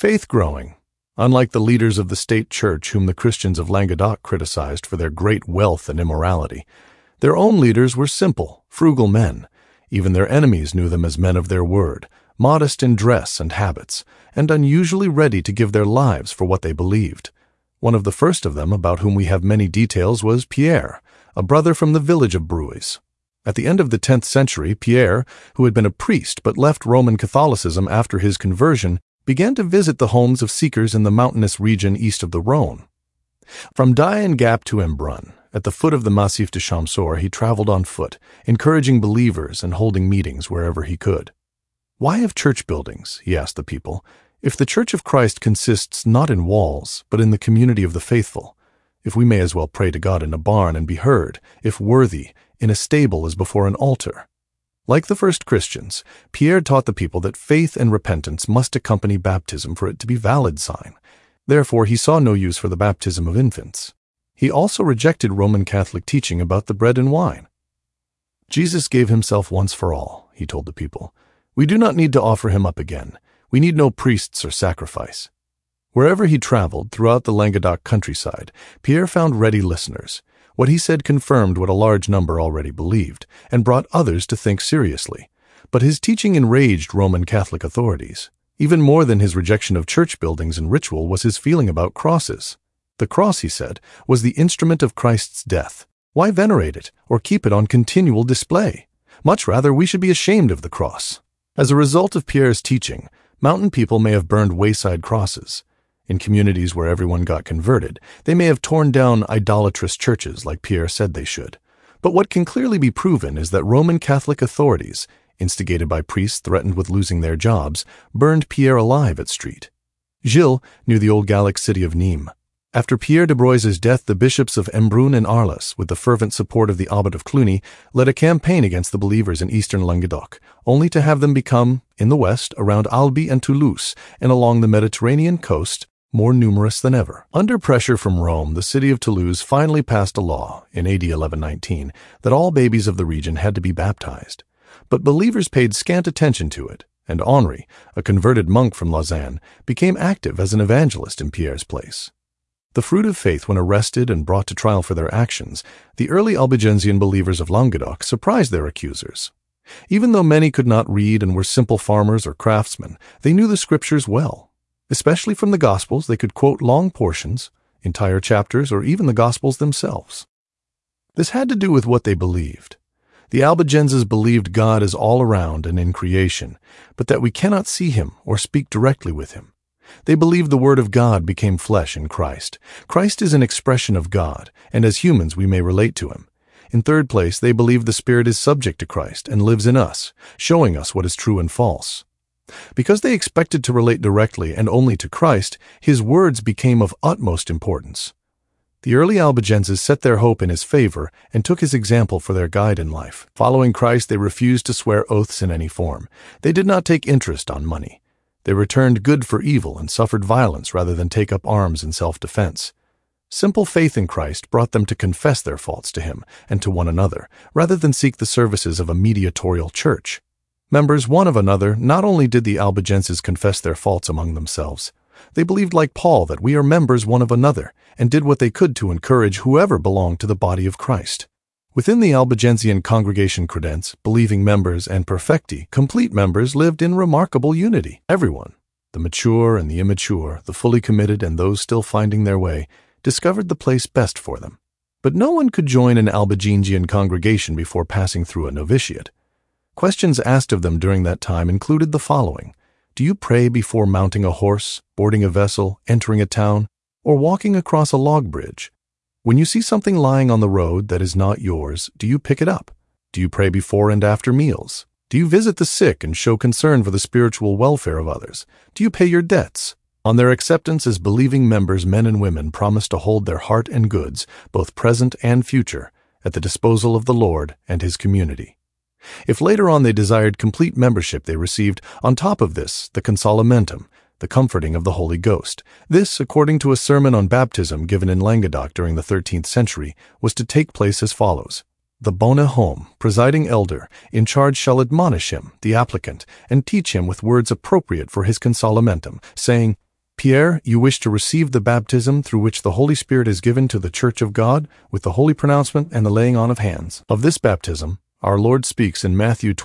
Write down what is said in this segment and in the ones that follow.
Faith growing. Unlike the leaders of the state church whom the Christians of Languedoc criticized for their great wealth and immorality, their own leaders were simple, frugal men. Even their enemies knew them as men of their word, modest in dress and habits, and unusually ready to give their lives for what they believed. One of the first of them, about whom we have many details, was Pierre, a brother from the village of Bruys. At the end of the 10th century, Pierre, who had been a priest but left Roman Catholicism after his conversion, began to visit the homes of seekers in the mountainous region east of the Rhône. From Diane Gap to Embrun, at the foot of the Massif de Champsaur, he traveled on foot, encouraging believers and holding meetings wherever he could. Why have church buildings, he asked the people, if the Church of Christ consists not in walls, but in the community of the faithful? If we may as well pray to God in a barn and be heard, if worthy, in a stable as before an altar. Like the first Christians, Pierre taught the people that faith and repentance must accompany baptism for it to be valid sign. Therefore, he saw no use for the baptism of infants. He also rejected Roman Catholic teaching about the bread and wine. Jesus gave himself once for all, he told the people. We do not need to offer him up again. We need no priests or sacrifice. Wherever he traveled throughout the Languedoc countryside, Pierre found ready listeners. What he said confirmed what a large number already believed, and brought others to think seriously. But his teaching enraged Roman Catholic authorities. Even more than his rejection of church buildings and ritual was his feeling about crosses. The cross, he said, was the instrument of Christ's death. Why venerate it, or keep it on continual display? Much rather, we should be ashamed of the cross. As a result of Pierre's teaching, mountain people may have burned wayside crosses. In communities where everyone got converted, they may have torn down idolatrous churches like Pierre said they should. But what can clearly be proven is that Roman Catholic authorities, instigated by priests threatened with losing their jobs, burned Pierre alive at Street. Gilles knew the old Gallic city of Nîmes. After Pierre de Brois's death, the bishops of Embrun and Arles, with the fervent support of the abbot of Cluny, led a campaign against the believers in eastern Languedoc, only to have them become, in the west, around Albi and Toulouse, and along the Mediterranean coast, more numerous than ever. Under pressure from Rome, the city of Toulouse finally passed a law, in AD 1119, that all babies of the region had to be baptized. But believers paid scant attention to it, and Henri, a converted monk from Lausanne, became active as an evangelist in Pierre's place. The fruit of faith, when arrested and brought to trial for their actions, the early Albigensian believers of Languedoc surprised their accusers. Even though many could not read and were simple farmers or craftsmen, they knew the scriptures well. Especially from the Gospels, they could quote long portions, entire chapters, or even the Gospels themselves. This had to do with what they believed. The Albigenses believed God is all around and in creation, but that we cannot see him or speak directly with him. They believed the Word of God became flesh in Christ. Christ is an expression of God, and as humans we may relate to him. In third place, they believed the Spirit is subject to Christ and lives in us, showing us what is true and false. Because they expected to relate directly and only to Christ, his words became of utmost importance. The early Albigenses set their hope in his favor and took his example for their guide in life. Following Christ, they refused to swear oaths in any form. They did not take interest on money. They returned good for evil and suffered violence rather than take up arms in self-defense. Simple faith in Christ brought them to confess their faults to him and to one another, rather than seek the services of a mediatorial church. Members one of another, not only did the Albigenses confess their faults among themselves, they believed like Paul that we are members one of another, and did what they could to encourage whoever belonged to the body of Christ. Within the Albigensian congregation Credence, believing members and perfecti, complete members, lived in remarkable unity. Everyone, the mature and the immature, the fully committed and those still finding their way, discovered the place best for them. But no one could join an Albigensian congregation before passing through a novitiate. Questions asked of them during that time included the following: do you pray before mounting a horse, boarding a vessel, entering a town, or walking across a log bridge? When you see something lying on the road that is not yours, do you pick it up? Do you pray before and after meals? Do you visit the sick and show concern for the spiritual welfare of others? Do you pay your debts? On their acceptance as believing members, men and women promised to hold their heart and goods, both present and future, at the disposal of the Lord and his community. If later on they desired complete membership, they received, on top of this, the consolamentum, the comforting of the Holy Ghost. This, according to a sermon on baptism given in Languedoc during the 13th century, was to take place as follows. The bonne homme, presiding elder, in charge shall admonish him, the applicant, and teach him with words appropriate for his consolamentum, saying, Pierre, you wish to receive the baptism through which the Holy Spirit is given to the Church of God with the holy pronouncement and the laying on of hands. Of this baptism, our Lord speaks in Matthew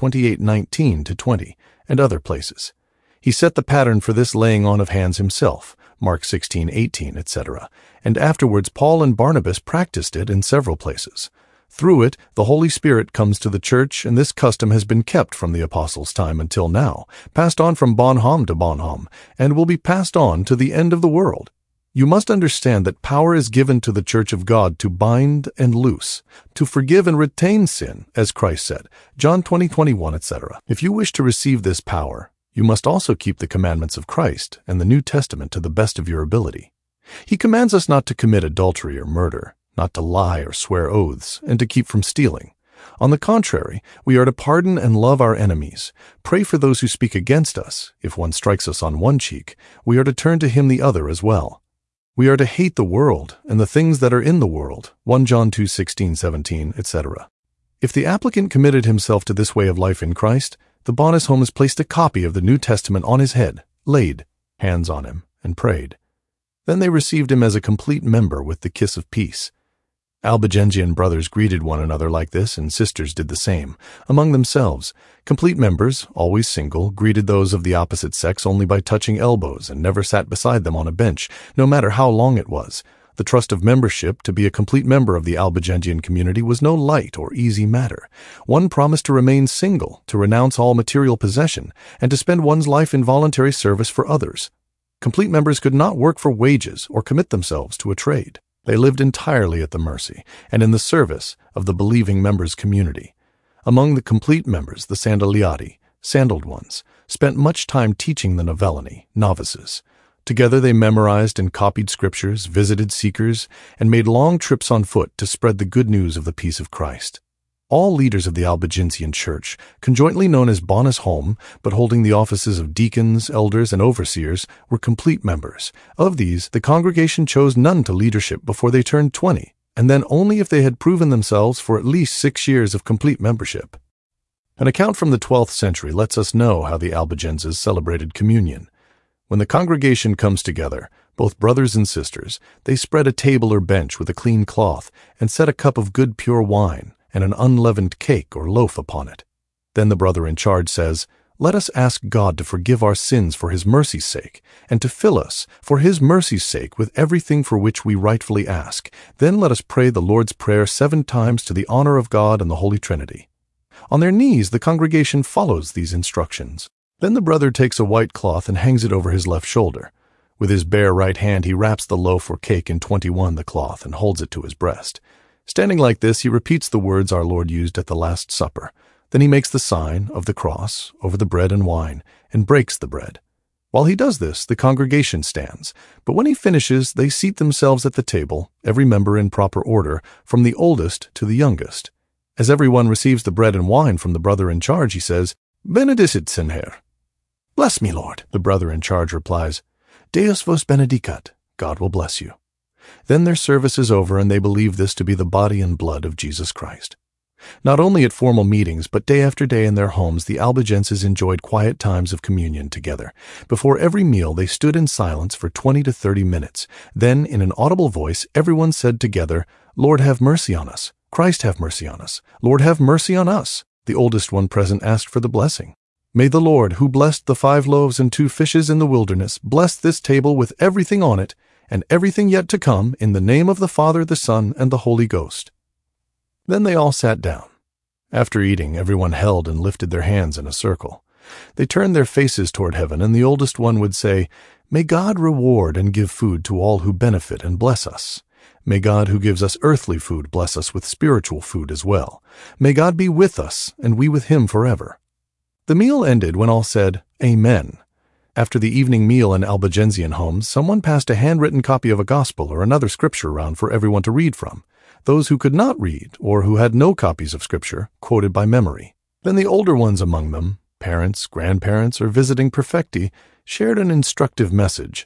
28:19-20 and other places. He set the pattern for this laying on of hands himself, Mark 16:18, etc., and afterwards Paul and Barnabas practiced it in several places. Through it, the Holy Spirit comes to the church, and this custom has been kept from the apostles' time until now, passed on from Bonhomme to Bonhomme, and will be passed on to the end of the world. You must understand that power is given to the Church of God to bind and loose, to forgive and retain sin, as Christ said, John 20:21, etc. If you wish to receive this power, you must also keep the commandments of Christ and the New Testament to the best of your ability. He commands us not to commit adultery or murder, not to lie or swear oaths, and to keep from stealing. On the contrary, we are to pardon and love our enemies, pray for those who speak against us. If one strikes us on one cheek, we are to turn to him the other as well. We are to hate the world and the things that are in the world, 1 John 2:16-17, etc. If the applicant committed himself to this way of life in Christ, the Bonus Holmes placed a copy of the New Testament on his head, laid hands on him, and prayed. Then they received him as a complete member with the kiss of peace. Albigensian brothers greeted one another like this, and sisters did the same. Among themselves, complete members, always single, greeted those of the opposite sex only by touching elbows and never sat beside them on a bench, no matter how long it was. The trust of membership to be a complete member of the Albigensian community was no light or easy matter. One promised to remain single, to renounce all material possession, and to spend one's life in voluntary service for others. Complete members could not work for wages or commit themselves to a trade. They lived entirely at the mercy and in the service of the believing members' community. Among the complete members, the Sandaliati, sandaled ones, spent much time teaching the Novellani, novices. Together they memorized and copied scriptures, visited seekers, and made long trips on foot to spread the good news of the peace of Christ. All leaders of the Albigensian Church, conjointly known as Bonus Holm, but holding the offices of deacons, elders, and overseers, were complete members. Of these, the congregation chose none to leadership before they turned 20, and then only if they had proven themselves for at least 6 years of complete membership. An account from the 12th century lets us know how the Albigenses celebrated communion. When the congregation comes together, both brothers and sisters, they spread a table or bench with a clean cloth and set a cup of good pure wine and an unleavened cake or loaf upon it. Then the brother in charge says, "Let us ask God to forgive our sins for his mercy's sake, and to fill us, for his mercy's sake, with everything for which we rightfully ask. Then let us pray the Lord's Prayer 7 times to the honor of God and the Holy Trinity." On their knees, the congregation follows these instructions. Then the brother takes a white cloth and hangs it over his left shoulder. With his bare right hand, he wraps the loaf or cake in 21 the cloth and holds it to his breast. Standing like this, he repeats the words our Lord used at the Last Supper. Then he makes the sign of the cross over the bread and wine and breaks the bread. While he does this, the congregation stands, but when he finishes, they seat themselves at the table, every member in proper order, from the oldest to the youngest. As everyone receives the bread and wine from the brother in charge, he says, "Benedicit, Senher." "Bless me, Lord," the brother in charge replies. "Deus vos benedicat." God will bless you. Then their service is over, and they believe this to be the body and blood of Jesus Christ. Not only at formal meetings, but day after day in their homes, the Albigenses enjoyed quiet times of communion together. Before every meal, they stood in silence for 20 to 30 minutes. Then, in an audible voice, everyone said together, "Lord, have mercy on us. Christ, have mercy on us. Lord, have mercy on us." The oldest one present asked for the blessing. "May the Lord, who blessed the 5 loaves and 2 fishes in the wilderness, bless this table with everything on it, and everything yet to come, in the name of the Father, the Son, and the Holy Ghost." Then they all sat down. After eating, everyone held and lifted their hands in a circle. They turned their faces toward heaven, and the oldest one would say, "May God reward and give food to all who benefit and bless us. May God, who gives us earthly food, bless us with spiritual food as well. May God be with us, and we with him forever." The meal ended when all said, "Amen." After the evening meal in Albigensian homes, someone passed a handwritten copy of a gospel or another scripture around for everyone to read from. Those who could not read, or who had no copies of scripture, quoted by memory. Then the older ones among them, parents, grandparents, or visiting perfecti, shared an instructive message.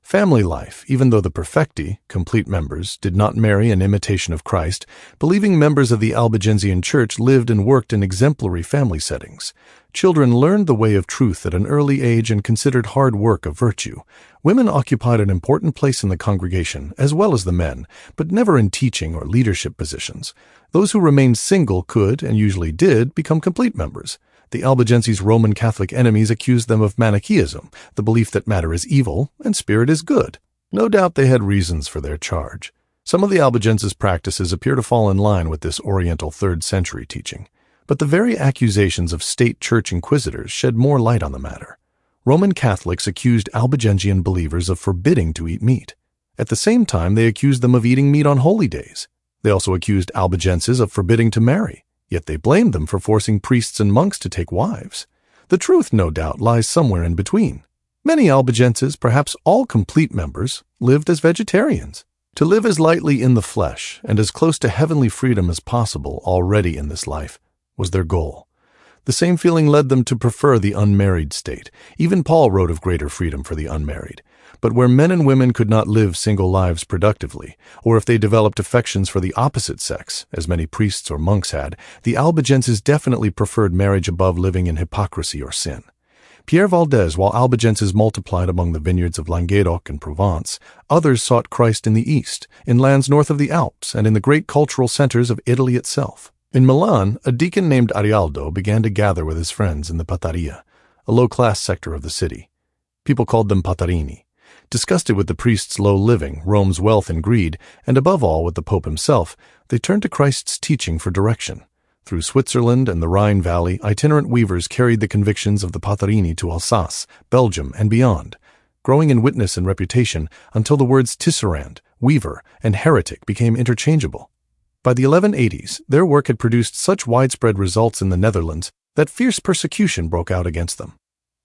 Family life, even though the perfecti, complete members, did not marry in imitation of Christ, believing members of the Albigensian Church lived and worked in exemplary family settings. Children learned the way of truth at an early age and considered hard work a virtue. Women occupied an important place in the congregation, as well as the men, but never in teaching or leadership positions. Those who remained single could, and usually did, become complete members. The Albigenses' Roman Catholic enemies accused them of Manichaeism, the belief that matter is evil and spirit is good. No doubt they had reasons for their charge. Some of the Albigenses' practices appear to fall in line with this Oriental 3rd century teaching. But the very accusations of state church inquisitors shed more light on the matter. Roman Catholics accused Albigensian believers of forbidding to eat meat. At the same time, they accused them of eating meat on holy days. They also accused Albigenses of forbidding to marry. Yet they blamed them for forcing priests and monks to take wives. The truth, no doubt, lies somewhere in between. Many Albigenses, perhaps all complete members, lived as vegetarians. To live as lightly in the flesh and as close to heavenly freedom as possible already in this life was their goal. The same feeling led them to prefer the unmarried state. Even Paul wrote of greater freedom for the unmarried. But where men and women could not live single lives productively, or if they developed affections for the opposite sex, as many priests or monks had, the Albigenses definitely preferred marriage above living in hypocrisy or sin. Pierre Valdez, while Albigenses multiplied among the vineyards of Languedoc and Provence, others sought Christ in the east, in lands north of the Alps, and in the great cultural centers of Italy itself. In Milan, a deacon named Arialdo began to gather with his friends in the Pattaria, a low-class sector of the city. People called them Pattarini. Disgusted with the priests' low living, Rome's wealth and greed, and above all with the Pope himself, they turned to Christ's teaching for direction. Through Switzerland and the Rhine Valley, itinerant weavers carried the convictions of the Pattarini to Alsace, Belgium, and beyond, growing in witness and reputation until the words tisserand, weaver, and heretic became interchangeable. By the 1180s, their work had produced such widespread results in the Netherlands that fierce persecution broke out against them.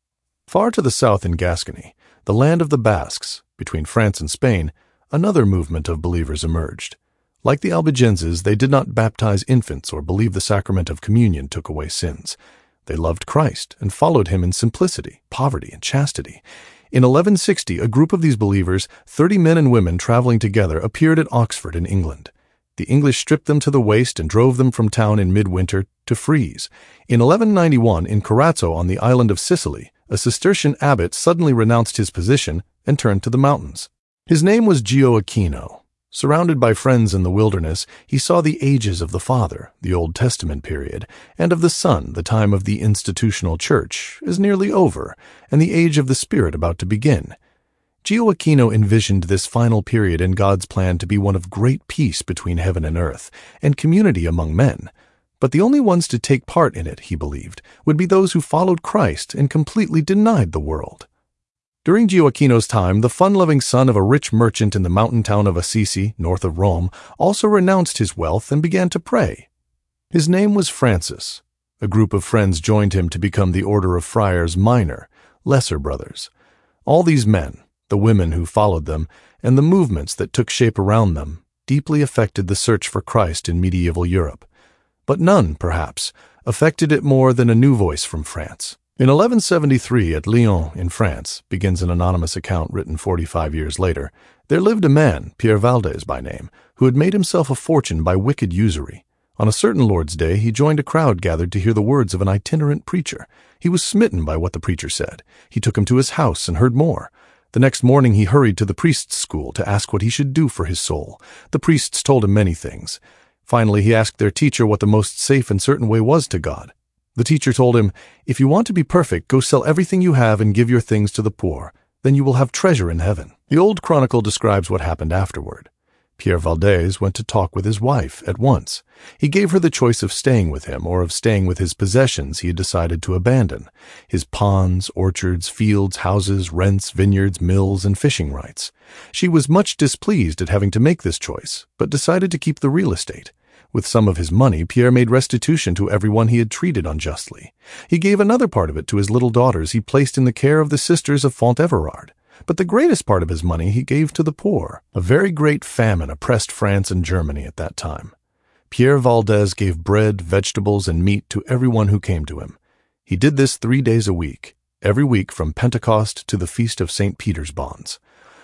Far to the south in Gascony, the land of the Basques, between France and Spain, another movement of believers emerged. Like the Albigenses, they did not baptize infants or believe the sacrament of communion took away sins. They loved Christ and followed him in simplicity, poverty, and chastity. In 1160, a group of these believers, 30 men and women traveling together, appeared at Oxford in England. The English stripped them to the waist and drove them from town in midwinter to freeze. In 1191, in Corazzo on the island of Sicily, a Cistercian abbot suddenly renounced his position and turned to the mountains. His name was Gioacchino. Surrounded by friends in the wilderness, he saw the ages of the Father, the Old Testament period, and of the Son, the time of the institutional church, is nearly over, and the age of the Spirit about to begin. Gioacchino envisioned this final period in God's plan to be one of great peace between heaven and earth, and community among men. But the only ones to take part in it, he believed, would be those who followed Christ and completely denied the world. During Gioacchino's time, the fun-loving son of a rich merchant in the mountain town of Assisi, north of Rome, also renounced his wealth and began to pray. His name was Francis. A group of friends joined him to become the order of friars minor, lesser brothers. All these men, the women who followed them, and the movements that took shape around them, deeply affected the search for Christ in medieval Europe. But none, perhaps, affected it more than a new voice from France. In 1173, at Lyon, in France, begins an anonymous account written 45 years later, there lived a man, Pierre Valdez by name, who had made himself a fortune by wicked usury. On a certain Lord's Day, he joined a crowd gathered to hear the words of an itinerant preacher. He was smitten by what the preacher said. He took him to his house and heard more. The next morning he hurried to the priest's school to ask what he should do for his soul. The priests told him many things. Finally, he asked their teacher what the most safe and certain way was to God. The teacher told him, "If you want to be perfect, go sell everything you have and give your things to the poor. Then you will have treasure in heaven." The old chronicle describes what happened afterward. Pierre Valdez went to talk with his wife at once. He gave her the choice of staying with him or of staying with his possessions he had decided to abandon: his ponds, orchards, fields, houses, rents, vineyards, mills, and fishing rights. She was much displeased at having to make this choice, but decided to keep the real estate. With some of his money, Pierre made restitution to everyone he had treated unjustly. He gave another part of it to his little daughters he placed in the care of the sisters of Font-Everard. But the greatest part of his money he gave to the poor. A very great famine oppressed France and Germany at that time. Pierre Valdez gave bread, vegetables, and meat to everyone who came to him. He did this 3 days a week, every week from Pentecost to the Feast of St. Peter's Bonds.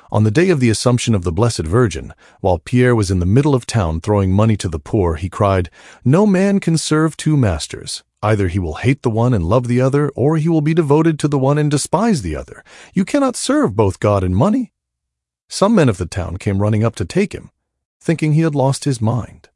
On the day of the Assumption of the Blessed Virgin, while Pierre was in the middle of town throwing money to the poor, he cried, "No man can serve two masters. Either he will hate the one and love the other, or he will be devoted to the one and despise the other. You cannot serve both God and money." Some men of the town came running up to take him, thinking he had lost his mind.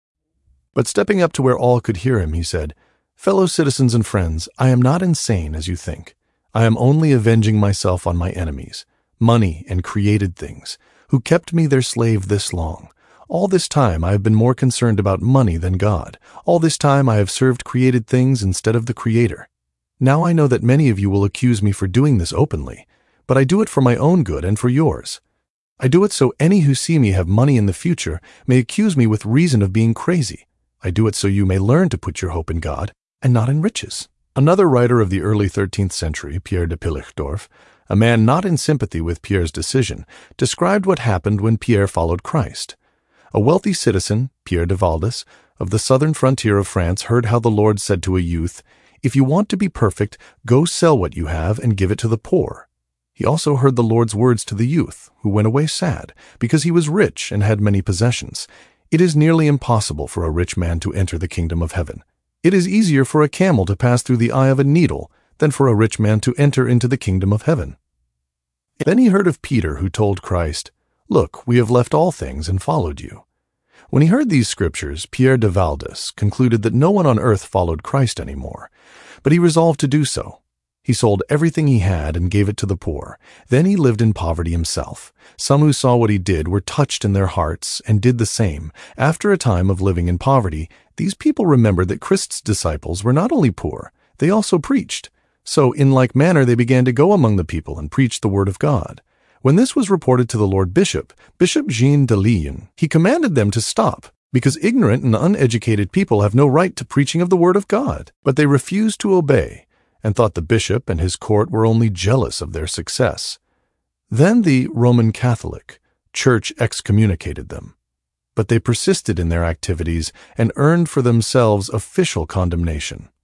But stepping up to where all could hear him, he said, "Fellow citizens and friends, I am not insane as you think. I am only avenging myself on my enemies, money and created things, who kept me their slave this long. All this time I have been more concerned about money than God. All this time I have served created things instead of the Creator. Now I know that many of you will accuse me for doing this openly, but I do it for my own good and for yours. I do it so any who see me have money in the future may accuse me with reason of being crazy. I do it so you may learn to put your hope in God and not in riches." Another writer of the early 13th century, Pierre de Pillichdorf, a man not in sympathy with Pierre's decision, described what happened when Pierre followed Christ. A wealthy citizen, Pierre de Valdes, of the southern frontier of France, heard how the Lord said to a youth, "If you want to be perfect, go sell what you have and give it to the poor." He also heard the Lord's words to the youth, who went away sad, because he was rich and had many possessions. "It is nearly impossible for a rich man to enter the kingdom of heaven. It is easier for a camel to pass through the eye of a needle than for a rich man to enter into the kingdom of heaven." Then he heard of Peter, who told Christ, "Look, we have left all things and followed you." When he heard these scriptures, Pierre de Valdes concluded that no one on earth followed Christ anymore, but he resolved to do so. He sold everything he had and gave it to the poor. Then he lived in poverty himself. Some who saw what he did were touched in their hearts and did the same. After a time of living in poverty, these people remembered that Christ's disciples were not only poor, they also preached. So in like manner they began to go among the people and preach the word of God. When this was reported to the Lord Bishop, Bishop Jean de Lyon, he commanded them to stop, because ignorant and uneducated people have no right to preaching of the word of God. But they refused to obey, and thought the bishop and his court were only jealous of their success. Then the Roman Catholic Church excommunicated them. But they persisted in their activities and earned for themselves official condemnation.